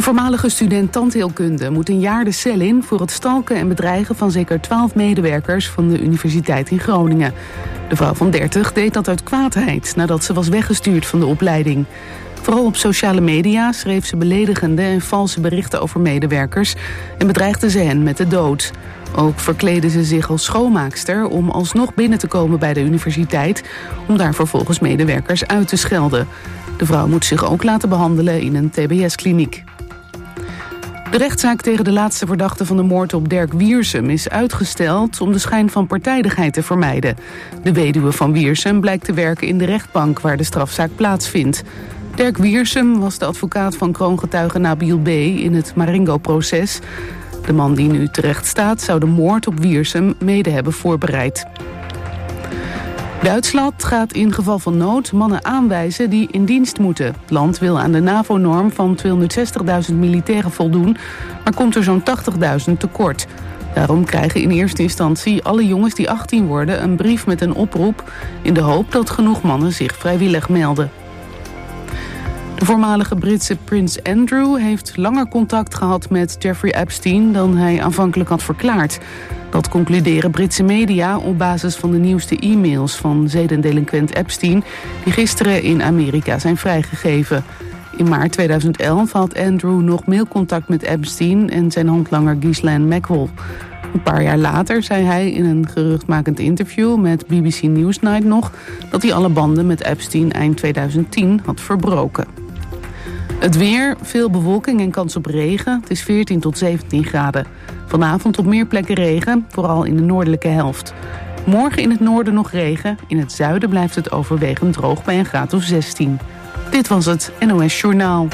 voormalige student tandheelkunde moet een jaar de cel in voor het stalken en bedreigen van zeker 12 medewerkers van de Universiteit in Groningen. De vrouw van 30 deed dat uit kwaadheid nadat ze was weggestuurd van de opleiding. Vooral op sociale media schreef ze beledigende en valse berichten over medewerkers en bedreigde ze hen met de dood. Ook verkleedde ze zich als schoonmaakster om alsnog binnen te komen bij de universiteit, om daar vervolgens medewerkers uit te schelden. De vrouw moet zich ook laten behandelen in een TBS-kliniek. De rechtszaak tegen de laatste verdachte van de moord op Derk Wiersum is uitgesteld om de schijn van partijdigheid te vermijden. De weduwe van Wiersum blijkt te werken in de rechtbank waar de strafzaak plaatsvindt. Derk Wiersum was de advocaat van kroongetuige Nabil B. in het Marengo-proces. De man die nu terecht staat zou de moord op Wiersum mede hebben voorbereid. Duitsland gaat in geval van nood mannen aanwijzen die in dienst moeten. Het land wil aan de NAVO-norm van 260.000 militairen voldoen, maar komt er zo'n 80.000 tekort. Daarom krijgen in eerste instantie alle jongens die 18 worden een brief met een oproep in de hoop dat genoeg mannen zich vrijwillig melden. De voormalige Britse prins Andrew heeft langer contact gehad met Jeffrey Epstein dan hij aanvankelijk had verklaard. Dat concluderen Britse media op basis van de nieuwste e-mails van zedendelinquent Epstein, die gisteren in Amerika zijn vrijgegeven. In maart 2011 had Andrew nog mailcontact met Epstein en zijn handlanger Ghislaine Maxwell. Een paar jaar later zei hij in een geruchtmakend interview met BBC Newsnight nog dat hij alle banden met Epstein eind 2010 had verbroken. Het weer, veel bewolking en kans op regen. Het is 14 tot 17 graden. Vanavond op meer plekken regen, vooral in de noordelijke helft. Morgen in het noorden nog regen. In het zuiden blijft het overwegend droog bij een graad of 16. Dit was het NOS Journaal.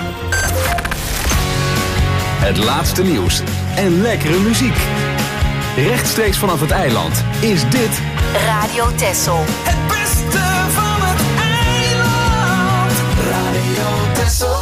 Het laatste nieuws en lekkere muziek. Rechtstreeks vanaf het eiland is dit Radio Texel. Het beste van het eiland. Radio Texel.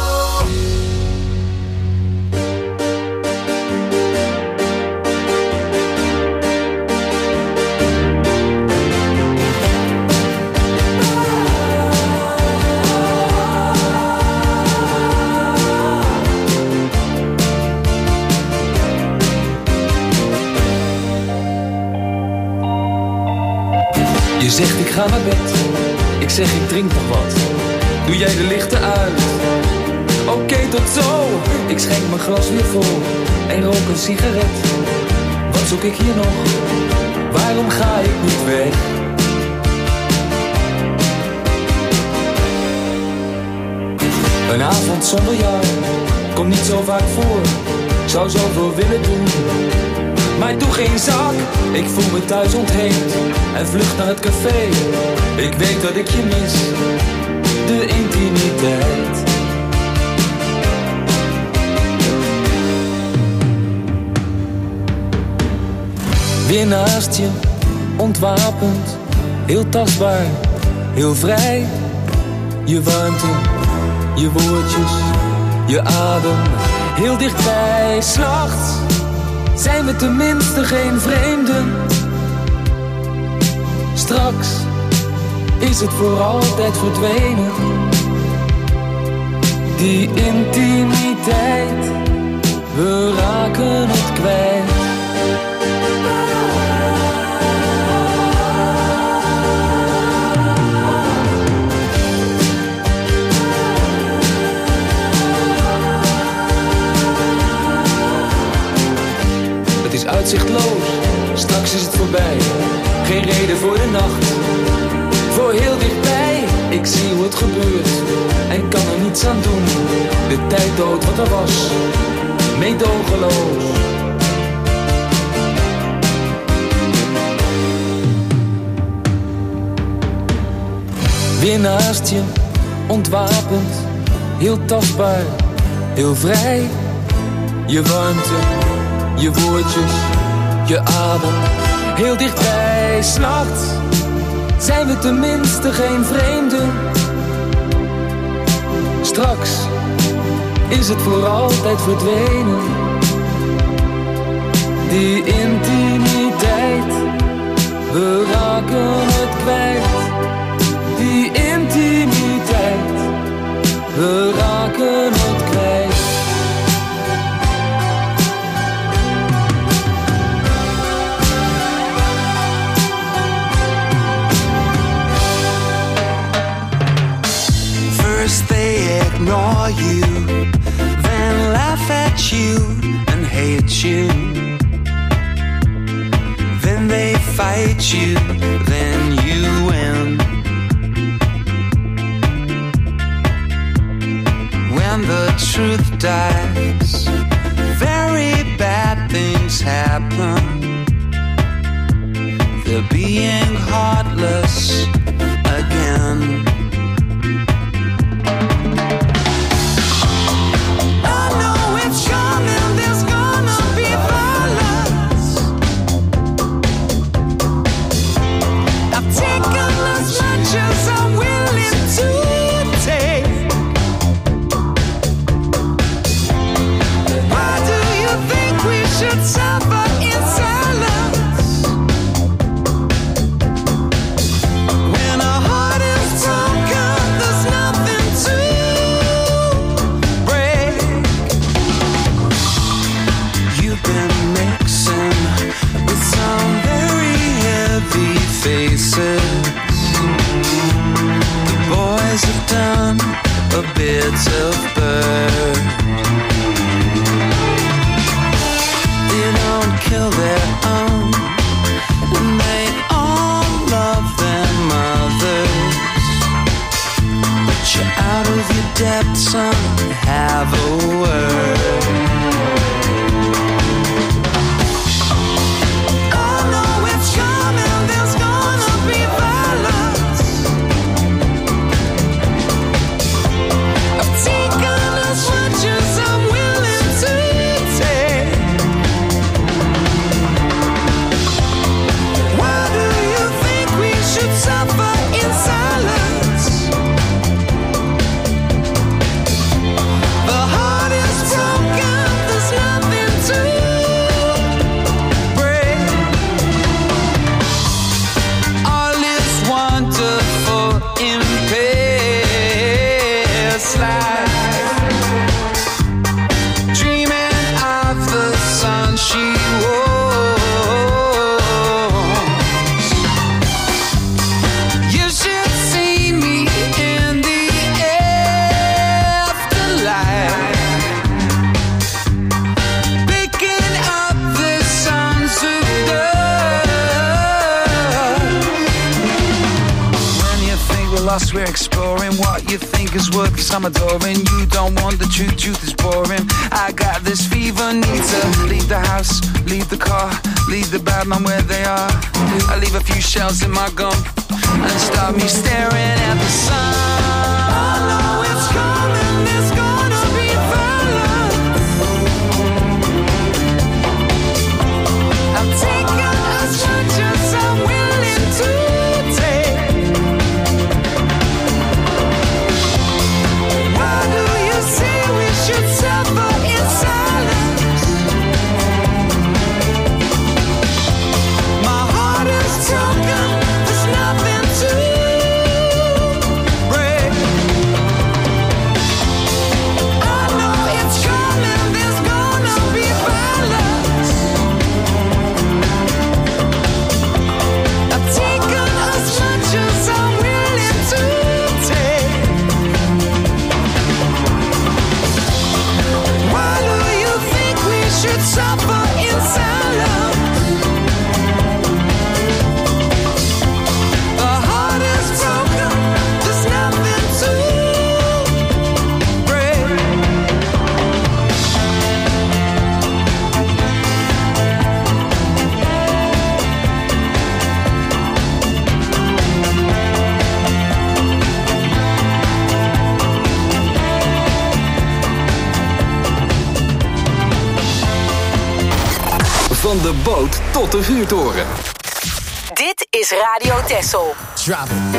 Je zegt ik ga naar bed, ik zeg ik drink nog wat. Doe jij de lichten uit? Oké, tot zo. Ik schenk mijn glas weer vol en rook een sigaret. Wat zoek ik hier nog? Waarom ga ik niet weg? Een avond zonder jou komt niet zo vaak voor. Zou zoveel willen doen, maar doe geen zak. Ik voel me thuis ontheemd en vlucht naar het café. Ik weet dat ik je mis, de intimiteit. Weer naast je, ontwapend, heel tastbaar, heel vrij. Je warmte, je woordjes, je adem, heel dichtbij. 's Nachts zijn we tenminste geen vreemden. Straks is het voor altijd verdwenen. Die intimiteit, we raken het kwijt. Uitzichtloos, straks is het voorbij. Geen reden voor de nacht, voor heel dichtbij. Ik zie hoe het gebeurt en kan er niets aan doen. De tijd dood wat er was, meedogenloos. Weer naast je, ontwapend, heel tastbaar, heel vrij. Je warmte, je woordjes, je adem, heel dichtbij. 's Nachts zijn we tenminste geen vreemden. Straks is het voor altijd verdwenen. Die intimiteit, we raken het kwijt. Die intimiteit, we raken het kwijt. hate you, then they fight you, then you win. When the truth dies, very bad things happen. They're being heartless again. I know it's coming, there's gonna be violence. I've taken as much as I'm willing to take. Why do you think we should suffer in silence? When our heart is broken, there's nothing to break. You've been mixing with some very heavy faces. The boys have done a bit of bird. They don't kill their own, and they all love their mothers. But you're out of your depth, son, have a word. I know it's coming, there's gonna be violence. I've taken as much as I'm willing to take. Why do you think we should suffer in silence? The heart is broken, there's nothing to break. All is wonderful in past life. Dreaming of the sun she was. You should see me in the afterlife, picking up the sons of God. When you think we're lost, we're exploring what you think is worth, 'cause I'm adoring. You don't want the truth, truth is boring. I got this fever, need to leave the house, leave the car, leave the bad man where they are. I leave a few shells in my gum and start me staring at the sun. I know it's coming, there's gonna be violence. I've taken as much as I'm willing to take. Why do you say we should suffer in silence? My heart is broken, there's nothing to break. I know it's coming, there's gonna be violence. I've taken as much as I'm willing to take. Why do you think we should suffer in silence? The heart is broken, there's nothing to break. Van de boot tot de vuurtoren. Dit is Radio Texel. Drop it.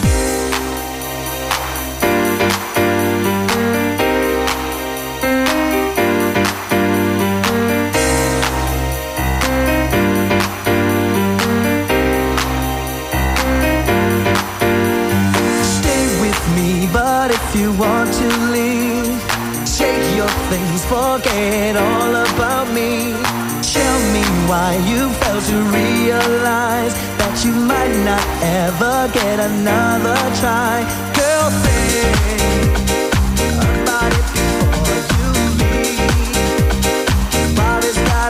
Stay with me, but if you want to leave, take your things, forget all about me. Tell me why you failed to realize that you might not ever get another try. Girl, think about it before you leave. Body's got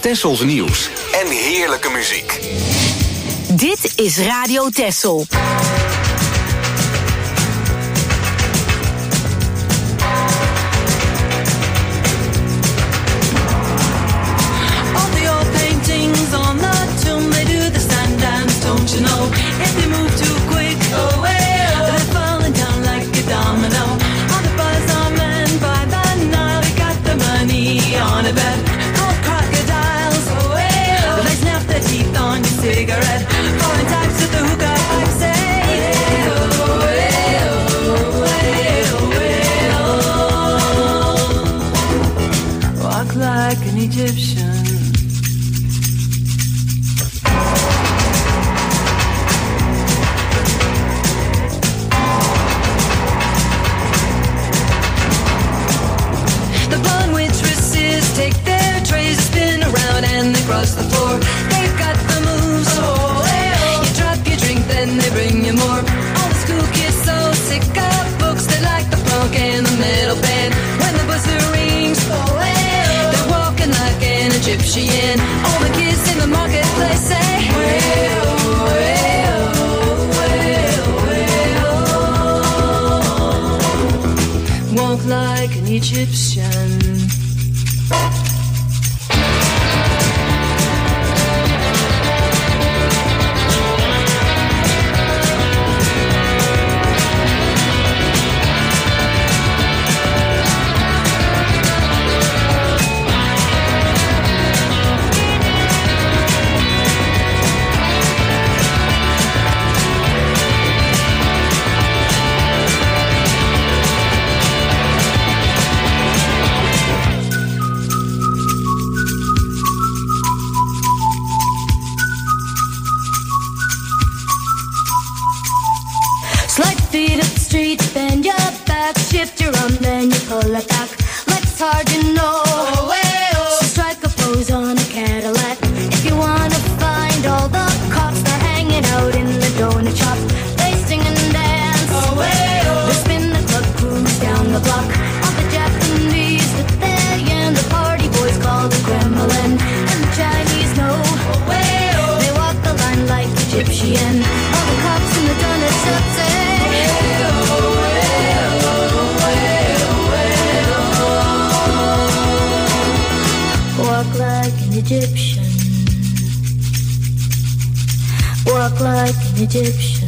Tessels nieuws en heerlijke muziek. Dit is Radio Tessel. Cigarette, falling types at the hookah, I say, walk like an Egyptian. The blonde waitresses take their trays, spin around and they cross the floor. They've got the moves. You drop your drink, then they bring you more. All the school kids so sick of books, they like the funk and the metal band. When the buzzer rings, they're walking like an Egyptian. All the kids in the marketplace say, walk like an Egyptian. Bend your back, shift your arm, then you pull it back. Like it's hard, you know. So strike a pose on a Cadillac. If you wanna find all the cops, they're hanging out in the donut shop. They sing and dance. They spin the club, cruise down the block. All the Japanese that they and the party boys call the Kremlin. And the Chinese know. They walk the line like Egyptian. All the cops in the donut shop say, walk like an Egyptian. Walk like an Egyptian.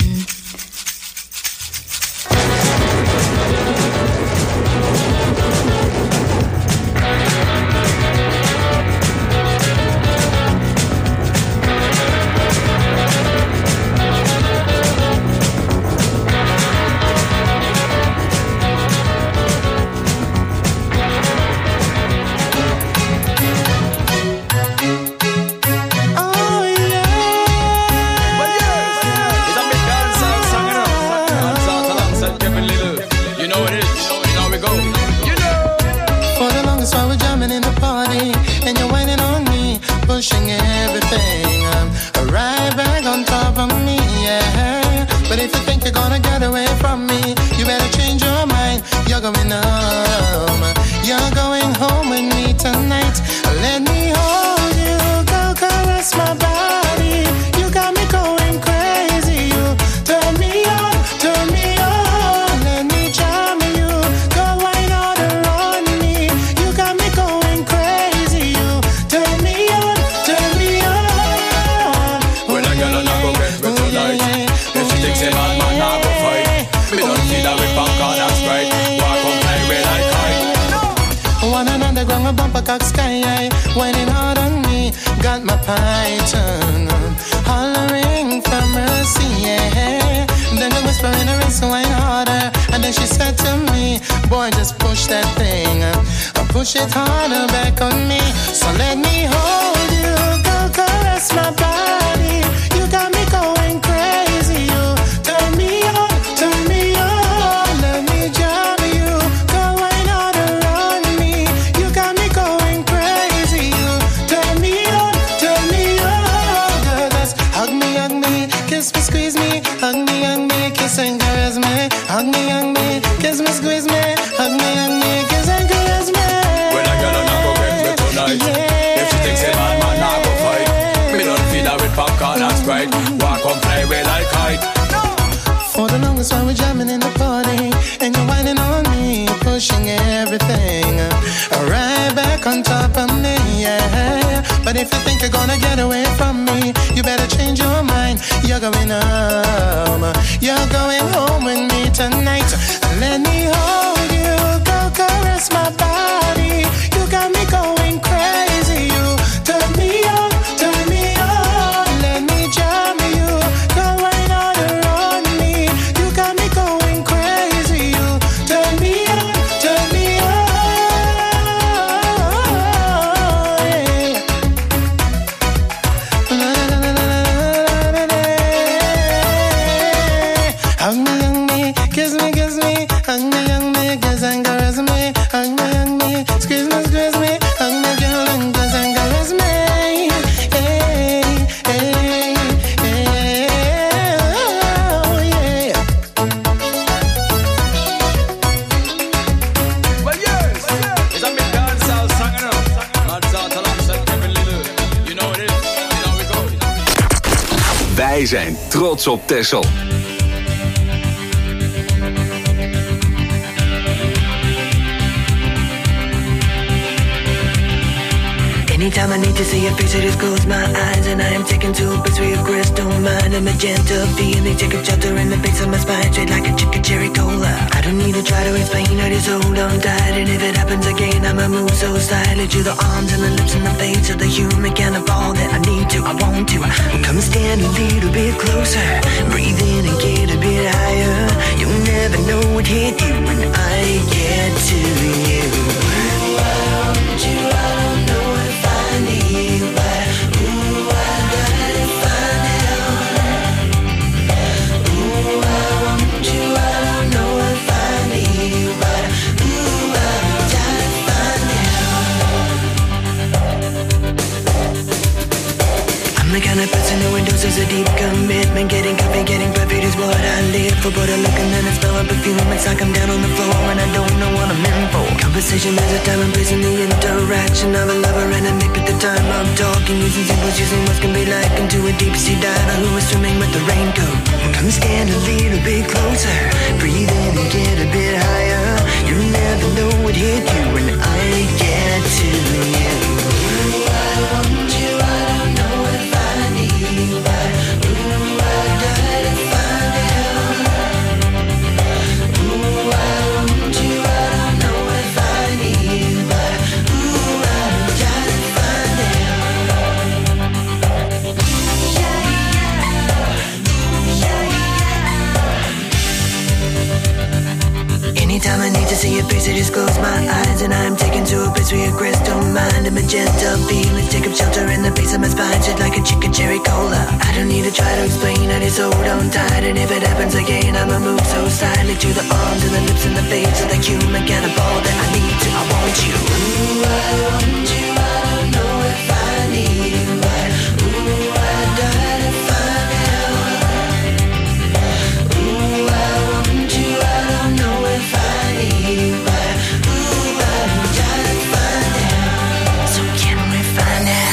Pushing everything, right back on top of me, yeah. But if you think you're gonna get away from me, you better change your mind. You're going home. You're going home with me tonight. Let me hold you, go caress my body. You got me going crazy. You turn me on, turn me on. Let me charm you, go wine all around me. You got me going crazy. You turn me on. A bumper cock sky high, whining hard on me, got my python hollering for mercy, yeah. Then I whisper in her ear, so whine harder, and then she said to me, boy, just push that thing, push it harder back on me. So let me hold you, go caress my body. You got me going crazy. You turn me on, turn me on. Let me jam you, go wine all around me. You got me going crazy. You turn me on, turn me on. Girl, just hug me, kiss me, squeeze me, hug me, kiss and caress me. Hug me, kiss me, squeeze me, hug me, kiss and caress me. When I get on, I go get me tonight. Yeah. If she thinks That's why we're jamming in the party. And you're whining on me, pushing everything right back on top of me, yeah. But if you think you're gonna get away from me, you better change your mind. You're going home. You're going home with me tonight. Let me hold you, go caress my body. You got me going crazy. You turn me on, turn me on. Let me jam you, go right on around me. You got me going crazy. You turn me on, turn me on. Yeah. Hug me, kiss me, kiss me. Hug me, kiss and caress me. Hug me, squeeze me. Hug me, girl, and kiss and caress me. Hey, hey, hey, oh, yeah. Well, yes, it's a big dancehall song, you know. Mad South alongside Kevin Little. You know what it is, you know we go. Wij zijn trots op Texel. Anytime I need to see your face, I just close my eyes and I am taken to a place where your crystal mind and magenta feeling take a shelter in the base of my spine, straight like a chicken cherry cola. I don't need to try to explain, I just hold on tight, and if it happens again, I'ma move so slightly to the arms and the lips and the face of the human kind of all that I need to, I want to. Come stand a little bit closer, breathe in and get a bit higher. You'll never know what hit you when I get to you. I want you, I don't know if I need, but ooh, I gotta find out. Ooh, I want you, I don't know if I need, but ooh, I gotta find out. I'm the kind of person who endorses a deep commitment. Getting coffee, getting perfect is what I live for. But I look and then I smell a perfume. It's like I'm down on the floor and I don't know what I'm in for. Conversation has a time and place in the interaction of a lover and a mate at the time I'm talking. Using symbols, using what can be like into a deep sea diver who is swimming with the raincoat. Come stand a little bit closer, breathe in and get a bit higher. You'll never know what hit you when I get to you. I want you, I don't know if I need, but ooh, I gotta find out. Ooh, I want you, I don't know if I need, but ooh, I gotta find out. Anytime I need to see your face, I just close my eyes and I'm taken to a place where your crystal mind and magenta feelings take up shelter in the base of my spine, shit like a chicken cherry cola. I don't need to try to explain, I just hold on tight, and if it happens again, I'ma move so slightly to the arms and the lips and the face of the human kind of all that I need to, I want you. Ooh, I want you, I don't know if I need, but ooh, I gotta find out. Ooh, I want you, I don't know if I need, but ooh, I gotta find out. So can we find out?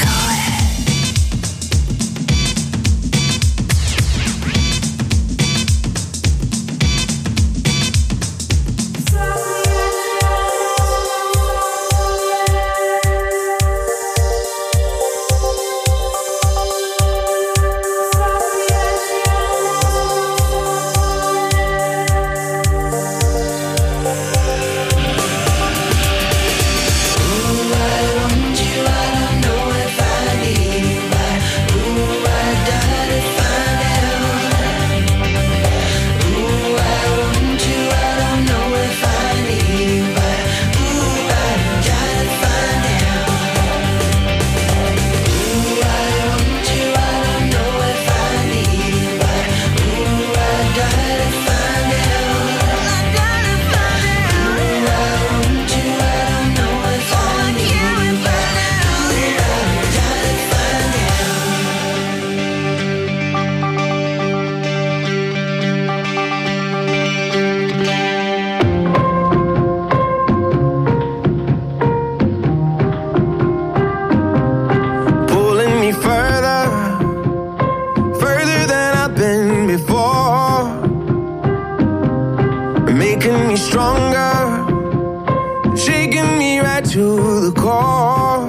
the core.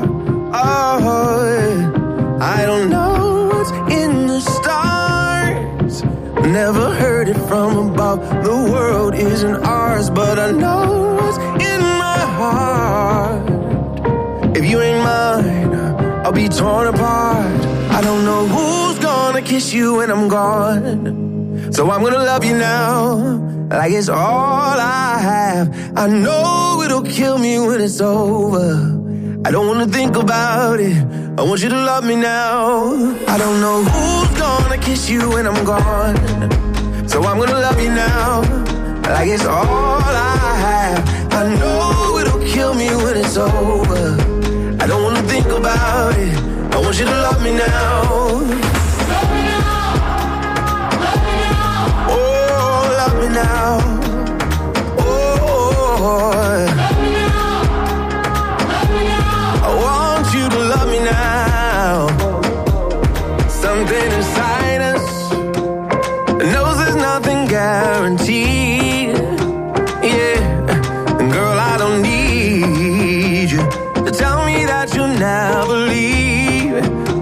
Oh, I don't know what's in the stars. Never heard it from above. The world isn't ours, but I know what's in my heart. If you ain't mine, I'll be torn apart. I don't know who's gonna kiss you when I'm gone, so I'm gonna love you now, like it's all I have. I know it'll kill me when it's over. I don't wanna think about it, I want you to love me now. I don't know who's gonna kiss you when I'm gone, so I'm gonna love you now, like it's all I have. I know it'll kill me when it's over. I don't wanna think about it, I want you to love me now. Love me now, love me now. Oh, love me now. Oh, love me now, love me now. I want you to love me now. Something inside us knows there's nothing guaranteed. Yeah, and girl, I don't need you to tell me that you'll never leave.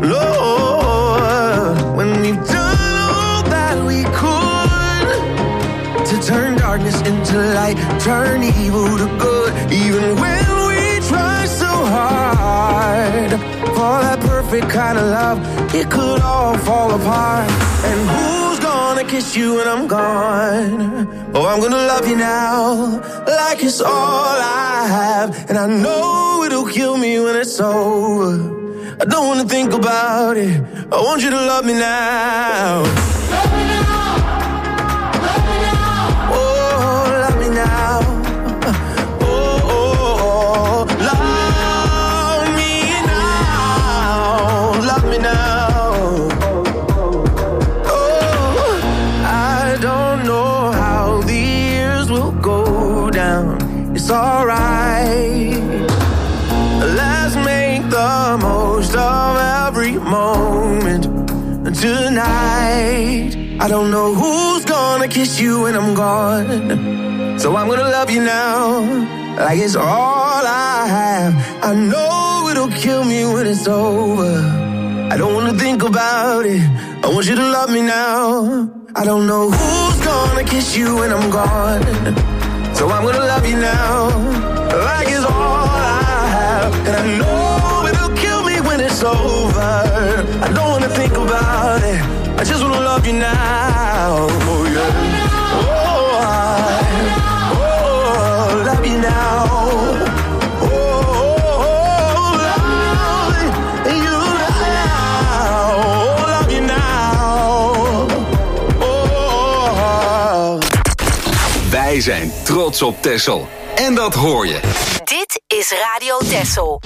Lord, when we've done all that we could to turn darkness into light, turn evil to good, even when we try so hard for that perfect kind of love, it could all fall apart. And who's gonna kiss you when I'm gone? Oh, I'm gonna love you now, like it's all I have. And I know it'll kill me when it's over. I don't wanna think about it, I want you to love me now. Love me now, love me now. Oh, love me now. Oh, oh, oh. Love me now, love me now. Oh, I don't know how the years will go down. It's alright, let's make the most of every moment tonight. I don't know who's gonna kiss you when I'm gone, so I'm gonna love you now, like it's all I have. I know it'll kill me when it's over. I don't wanna think about it, I want you to love me now. I don't know who's gonna kiss you when I'm gone, so I'm gonna love you now, like it's all I have. And I know it'll kill me when it's over. I don't wanna think about it, I just wanna love you now. Oh yeah. Oh, love you now. Oh, love you now. Love you now. Oh. Wij zijn trots op Texel. En dat hoor je. Dit is Radio Texel.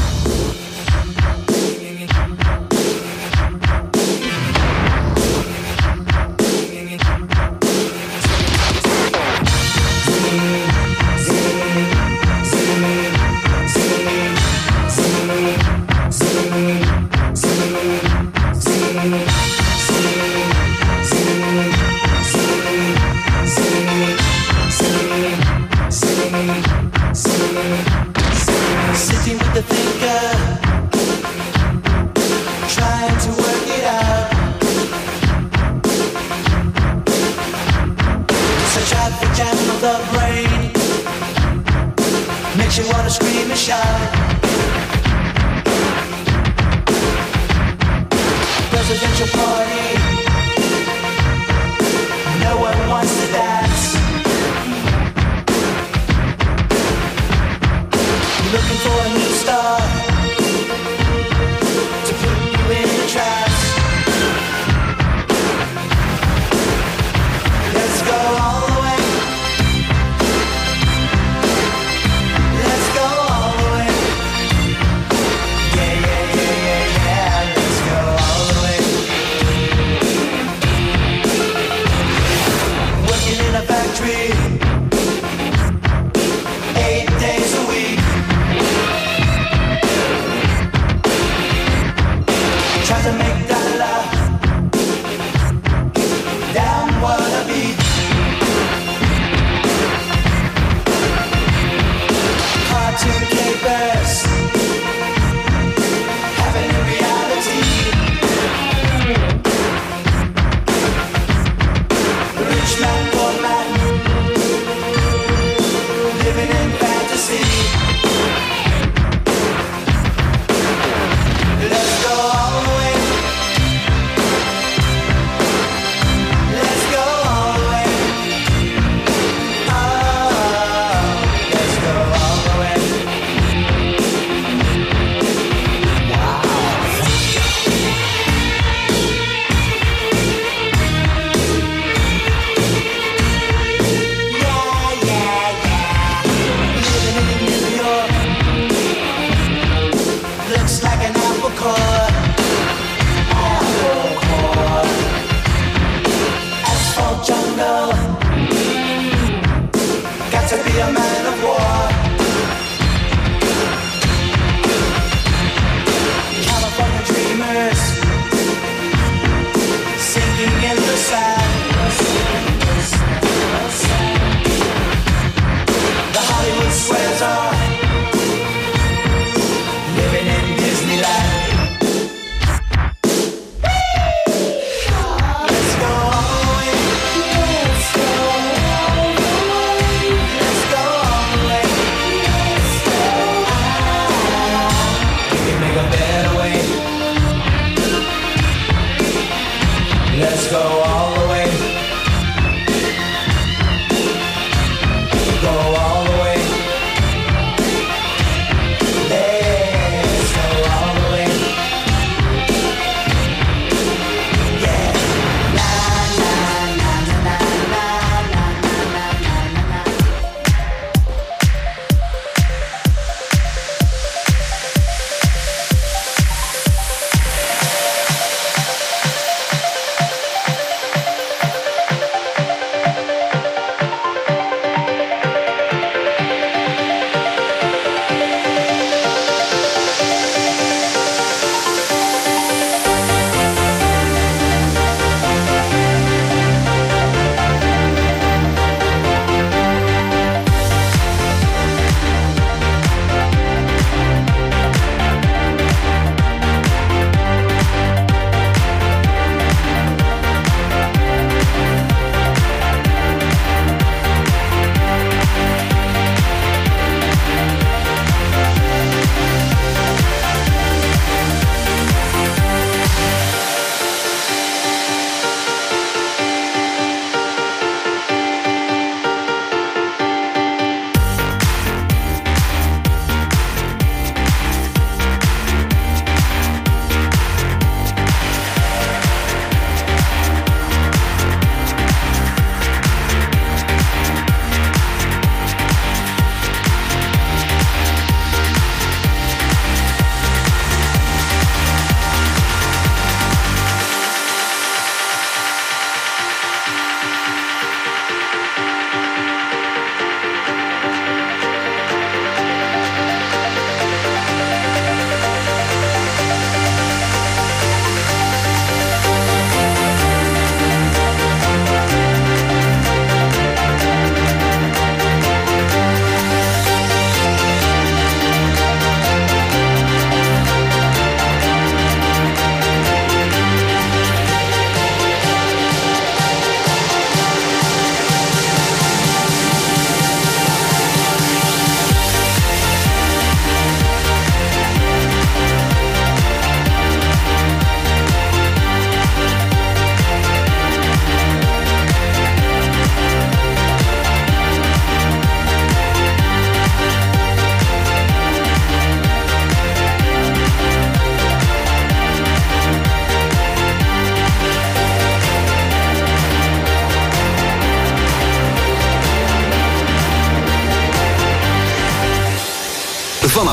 Sitting with the thinker, trying to work it out. It's a traffic jam of the brain, makes you wanna scream and shout. Presidential party, no one wants to dance. Looking for a new star to put you in the traps. Let's go all the way. Let's go all the way. Yeah, yeah, yeah, yeah, yeah. Let's go all the way.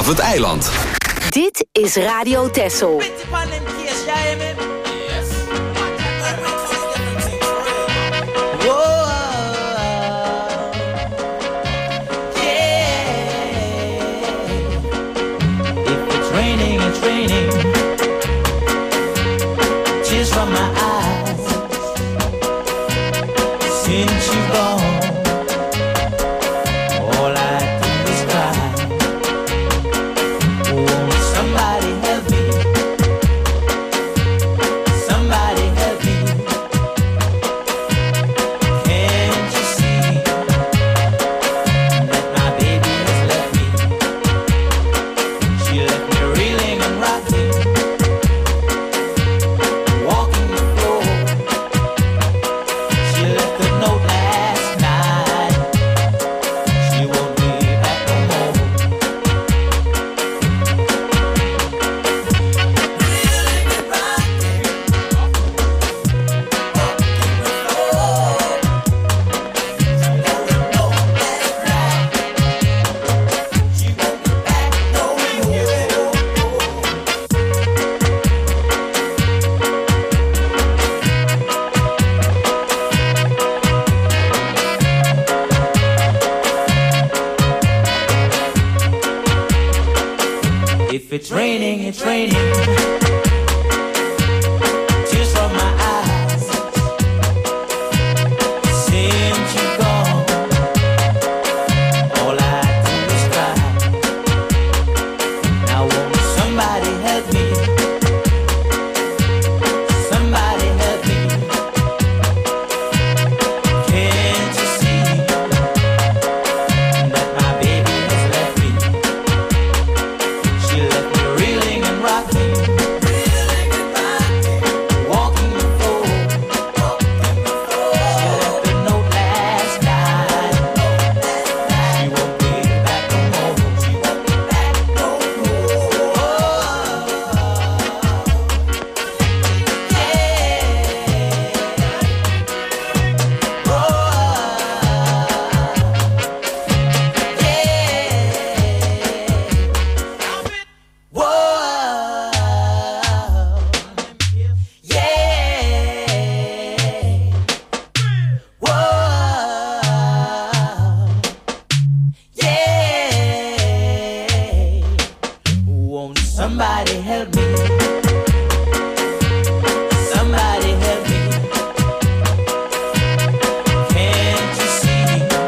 vanaf het eiland. Dit is Radio Texel. It's raining. Tears from my eyes. Since you've gone, all I do is cry. Won't somebody help me? Somebody help me. Can't you see that my baby has left me? She left me reeling and rocking, walking the floor. She left a note last night. She won't be back no more. Reeling and rocking, walking the floor. She left a note last night. She won't be back no more. If it's raining, it's raining. Tears from my eyes. Since you're gone, all I do is cry. Now won't somebody help me? Somebody help me. Can't you see that my baby has left me? She left me reeling and rocking, walking the floor. She left a note last night. She won't be back no more. She won't be back no more. Won't somebody help me? Somebody help me. Can't you see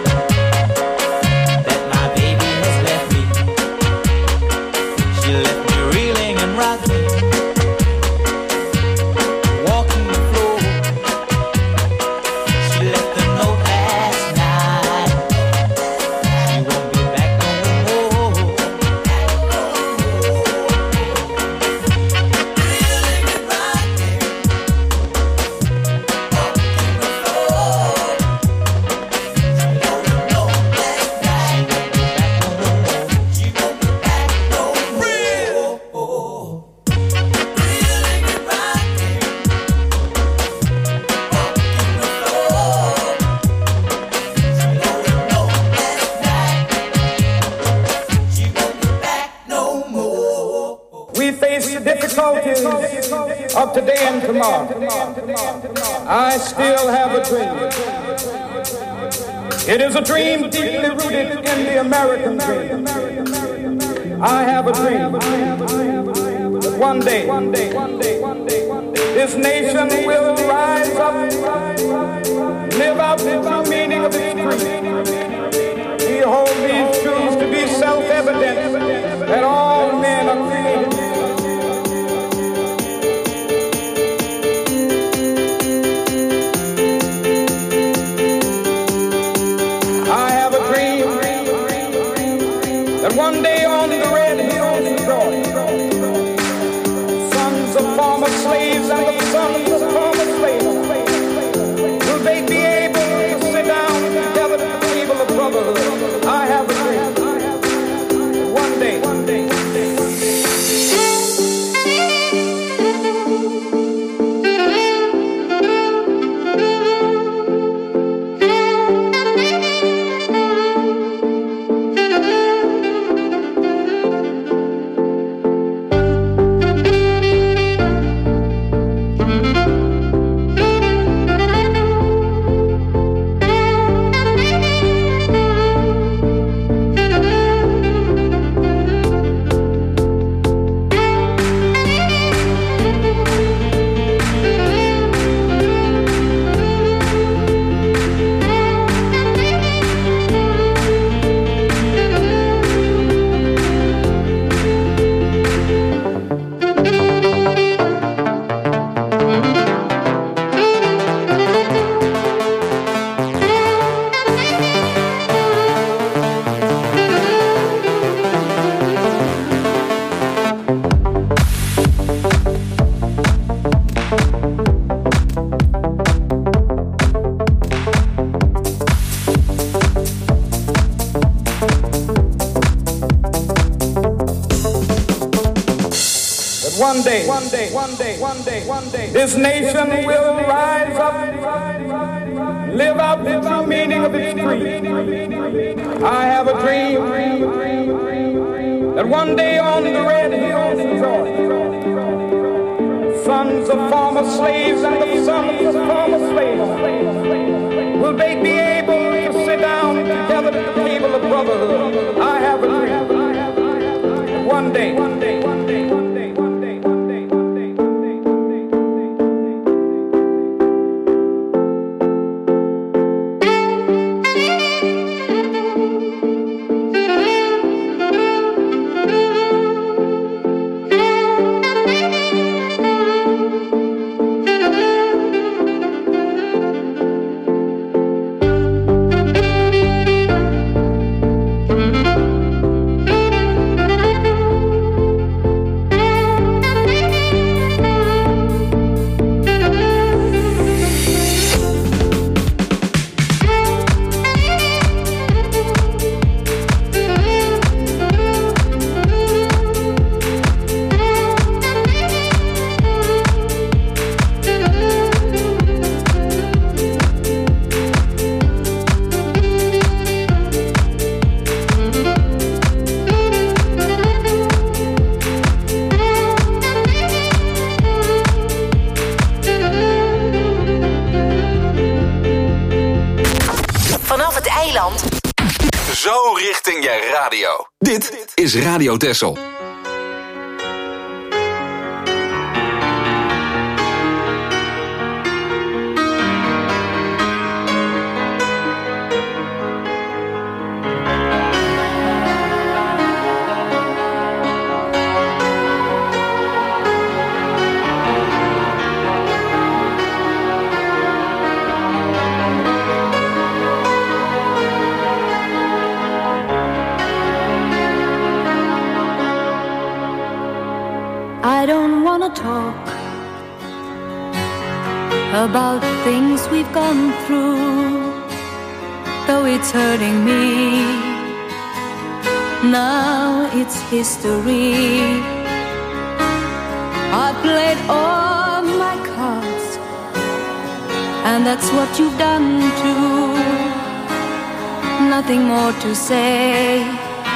that my baby has left me? She left me reeling and rocking, walking the floor. She left a note last night. She won't be back no more. Reeling and rocking, walking the floor. She left a note last night. She won't be back no more. Reeling and rocking, walking the floor. She left a note last night. She won't be back no more. We face the difficulties of today and tomorrow. I still have a dream. It is a dream deeply rooted in the American dream. I have a dream that one day this nation will rise up, live out the true meaning of its creed. We hold these truths to be self-evident that all men are created. I have a dream that one day on the red hills of Georgia, sons of former slaves and the sons of former slaves, will they be able to sit down together at the table of brotherhood? I have a dream that one day that one day, this nation will rise up, live out the true meaning of its creed. I have a dream that one day on the red hills of Georgia, sons of former slaves and the sons of former slaves will they be able to sit down together at the table of brotherhood. I have a dream. One day. Zo richting je radio. Dit is Radio Texel. I don't wanna talk about things we've gone through, though it's hurting me. Now it's history. I played all my cards, and that's what you've done too. Nothing more to say,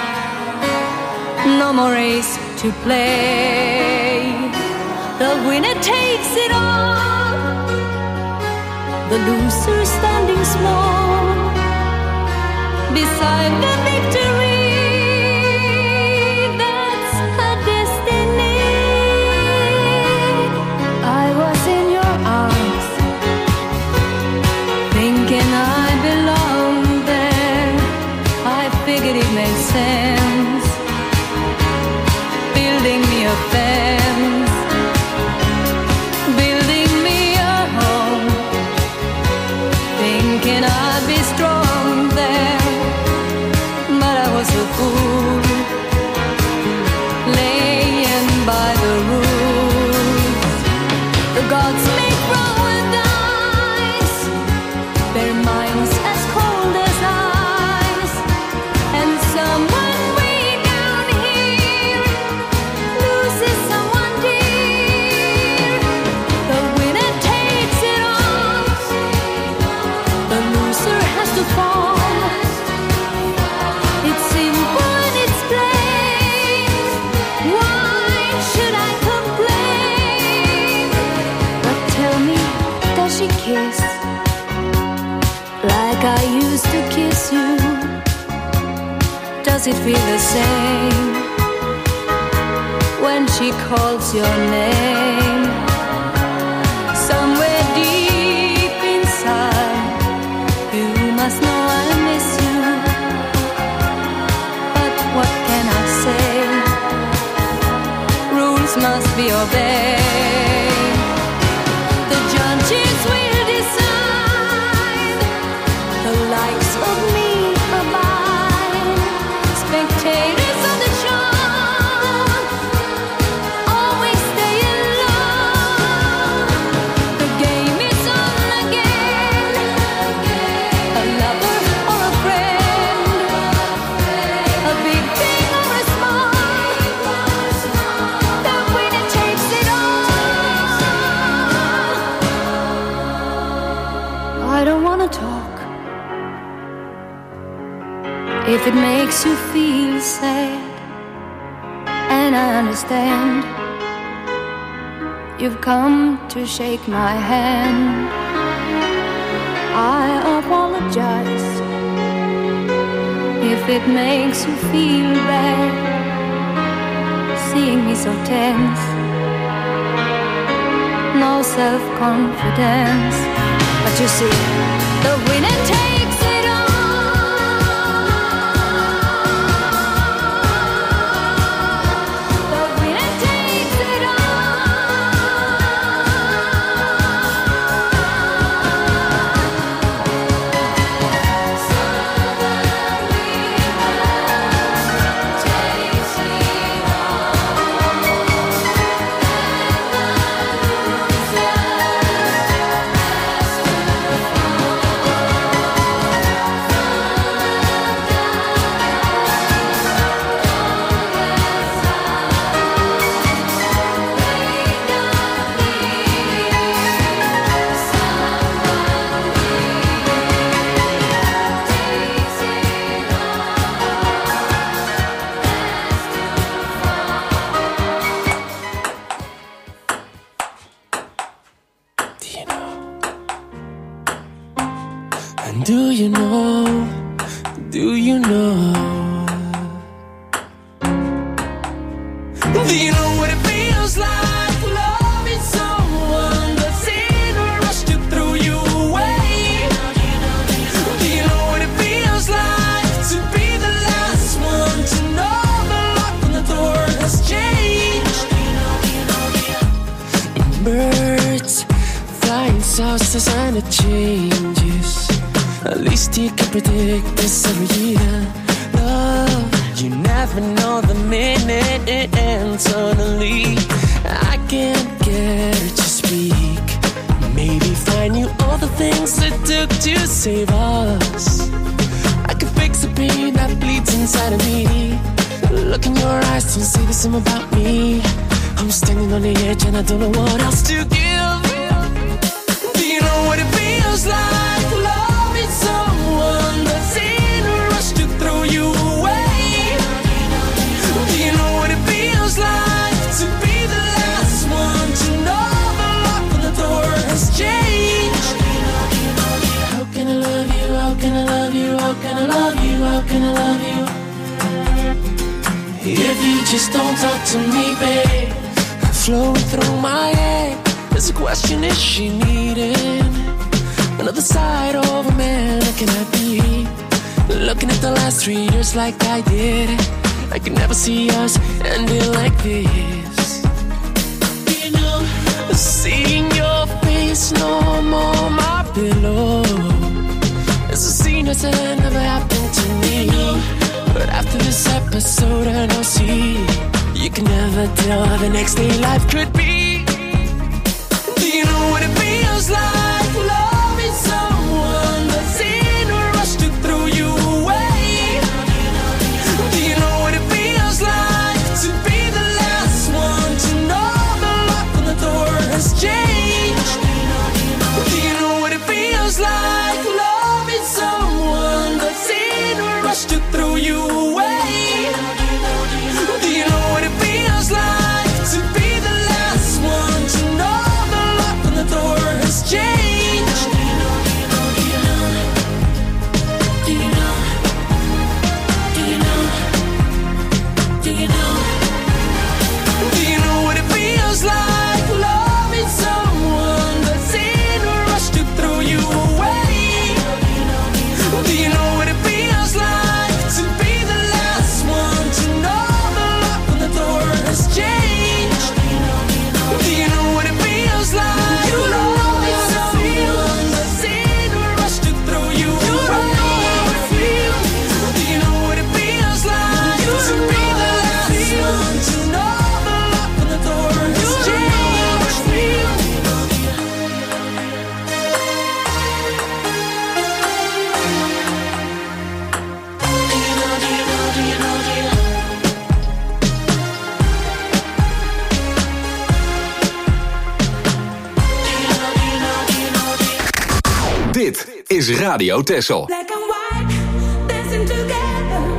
no more race to play. The winner takes it all, the loser standing small beside the victory. That's her destiny. I was in your arms, thinking I belonged there. I figured it made sense, building me a fence, building me a home, thinking I'd be strong there. But I was a fool, laying by the rules. The gods make roll and dice, their minds as cold as ice, and someone way down here loses someone dear. The winner takes it all, the loser has to fall. It's simple and it's plain. Why should I complain? But tell me, does she kiss like I used to kiss you? Does it feel the same when she calls your name? Somewhere deep inside, you must know I miss you. But what can I say? Rules must be obeyed. The judges will decide, the likes of me abide. Spectators of the show always stay alone. The game is on again, a lover or a friend, a big thing or a small. The winner takes If it makes you feel sad, and I understand, you've come to shake my hand. I apologize if it makes you feel bad, seeing me so tense, no self-confidence. But you see, the winner takes it all. The winner takes it Do you know, do you know? Do you know what it feels like loving someone that's in a rush to throw you away? Do you know what it feels like to be the last one to know the lock on the door has changed? Birds flying south, the sign of changes. At least you can predict this every year. Love, you never know the minute it ends. Suddenly, I can't get her to speak. Maybe find you all the things it took to save us. I could fix the pain that bleeds inside of me. Look in your eyes, don't say the same about me. I'm standing on the edge and I don't know what else to give. Do you know what it feels like? Someone that's in a rush to throw you away. Do you know what it feels like to be the last one to know the lock on the door has changed? How can I love you? How can I love you? How can I love you? How can I love you? If you just don't talk to me, babe. Flowing through my head, there's a question: is she needing another side of a man? Looking at me, looking at the last 3 years like I did. I could never see us ending like this. You know, seeing your face no more my pillow. It's a scene that never happened to me. But after this episode I know, see, you can never tell how the next day life could be. Do you know what it feels like? Loving someone that's in a rush to throw you away. Do you know what it feels like to be the last one to know the lock on the door has changed? Do you know what it feels like? Loving someone that's in a rush to throw you away. Do you know what it feels like to be the last one to know the lock on the door has changed? Do you know? Do you know? Do you know? Do you know? Do you know what it feels like? Loving someone that's in a rush to throw you away. Do you know what it feels like to be the last one to know the lock on the door has changed? Do you know what it feels like? Loving someone that's in a rush to throw you away. Do you know what it feels like to be the last one to know the lock on the door has changed? Dit is Radio Texel. Black and white, dancing together.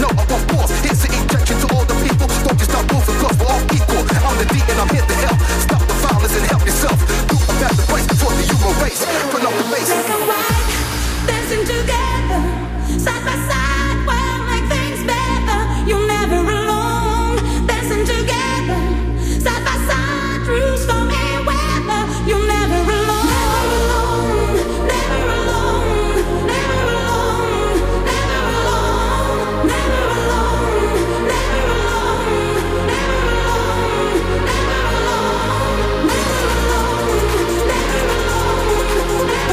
know I want more. Here's the injection to all the people. Don't just stop moving, cause we're all equal. I'm the D and I'm here to help. Stop the violence and help yourself. Do about the price before the human race. Put up the bass. Black and white, dancing together, side by side, we'll make things better. You're never alone, dancing together, side by side, through stormy weather. You're never alone, never alone, never alone, never alone, never alone, never alone, never alone, never alone, never alone, never alone, never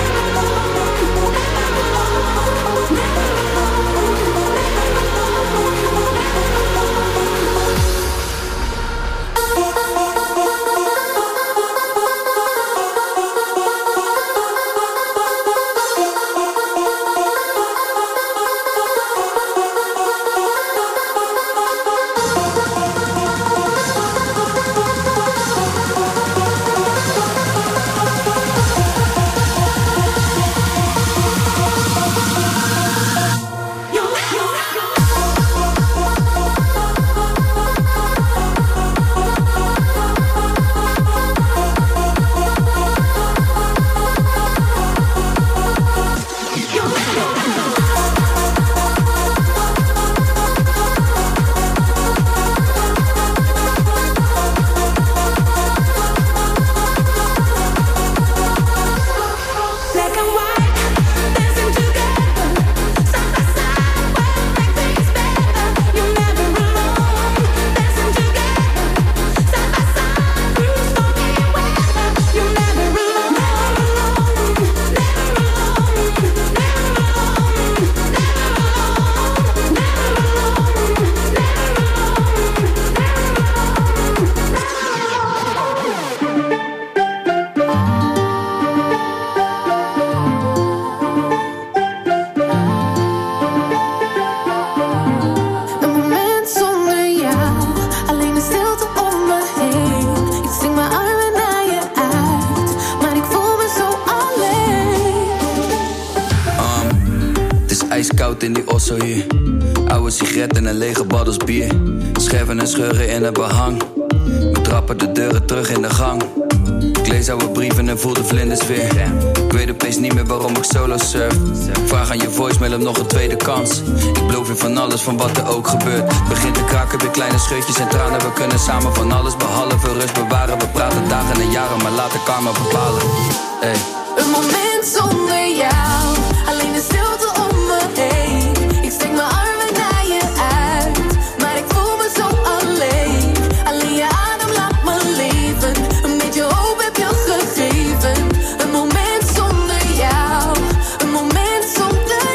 ijskoud in die osso hier. Oude sigaret en een lege baddels bier. Scherven en scheuren in het behang. We trappen de deuren terug in de gang. Ik lees oude brieven en voel de vlinders weer. Ik weet opeens niet meer waarom ik solo surf. Vraag aan je voicemail om nog een tweede kans. Ik beloof je van alles, van wat er ook gebeurt. Begint te kraken, weer kleine scheutjes en tranen. We kunnen samen van alles behalve rust bewaren. We praten dagen en jaren, maar laat de karma bepalen. Hey. Een moment zonder jou, alleen de stilte om me heen. Ik steek mijn armen naar je uit, maar ik voel me zo alleen. Alleen je adem laat me leven, een beetje hoop heb je gegeven. Een moment zonder jou, een moment zonder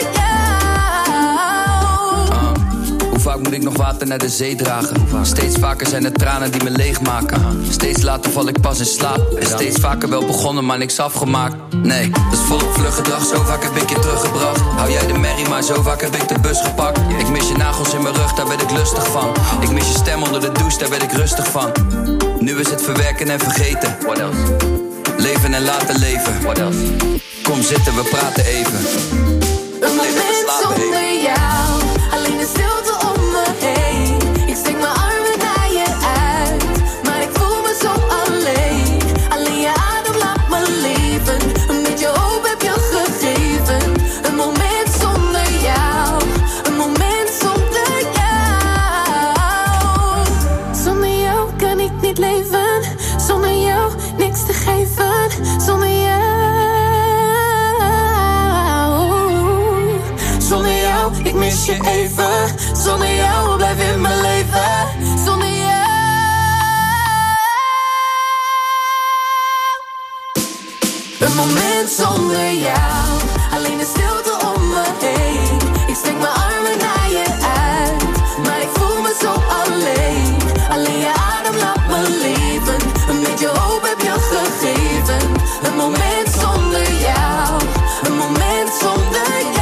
jou. Hoe vaak moet ik nog water naar de zee dragen? Steeds vaker zijn het tranen die me leegmaken. Steeds later val ik pas in slaap. En steeds vaker wel begonnen, maar niks afgemaakt. Nee, dat is volop vlug gedrag. Zo vaak heb ik je teruggebracht. Hou jij de merrie, maar zo vaak heb ik de bus gepakt. Ik mis je nagels in mijn rug, daar werd ik lustig van. Ik mis je stem onder de douche, daar werd ik rustig van. Nu is het verwerken en vergeten. What else? Leven en laten leven. What else? Kom zitten, we praten even. Een moment zonder jou, alleen de stilte om me heen. Ik steek mijn armen naar je uit, maar ik voel me zo alleen. Alleen je adem laat me leven, een beetje hoop heb je gegeven. Een moment zonder jou, een moment zonder jou. Zonder jou kan ik niet leven, zonder jou niks te geven. Zonder jou, zonder jou, ik mis je even. Zonder jou blijf in mijn leven. Zonder jou. Een moment zonder jou, alleen de stilte om me heen. Ik steek mijn armen naar je uit, maar ik voel me zo alleen. Alleen je adem laat me leven, een beetje hoop heb je gegeven. Een moment zonder jou, een moment zonder jou.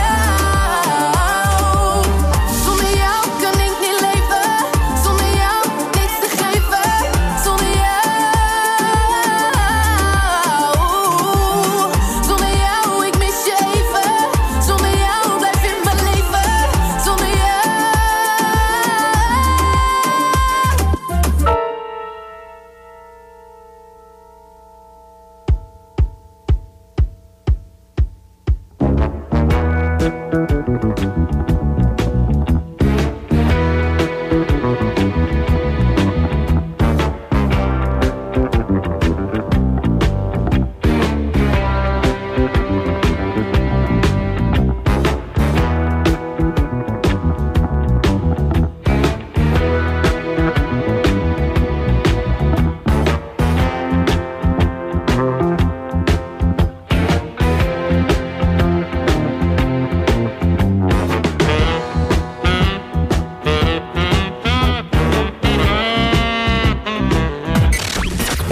Zonder jou kan ik niet leven, zonder jou niks te geven. Zonder jou, zonder jou ik mis je even.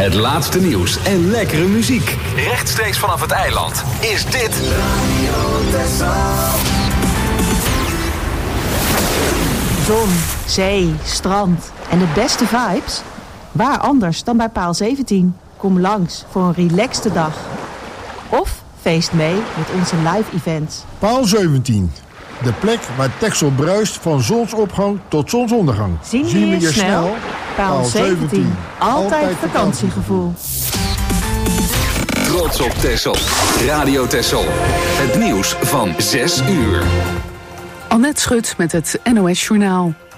Het laatste nieuws en lekkere muziek. Rechtstreeks vanaf het eiland is dit Radio Texel. Zon, zee, strand en de beste vibes? Waar anders dan bij Paal 17? Kom langs voor een relaxte dag. Of feest mee met onze live events. Paal 17. De plek waar Texel bruist van zonsopgang tot zonsondergang. Zien we je snel? Paal 17. Altijd vakantiegevoel. Trots op Texel. Radio Texel. Het nieuws van 6 uur. Annette Schut met het NOS Journaal.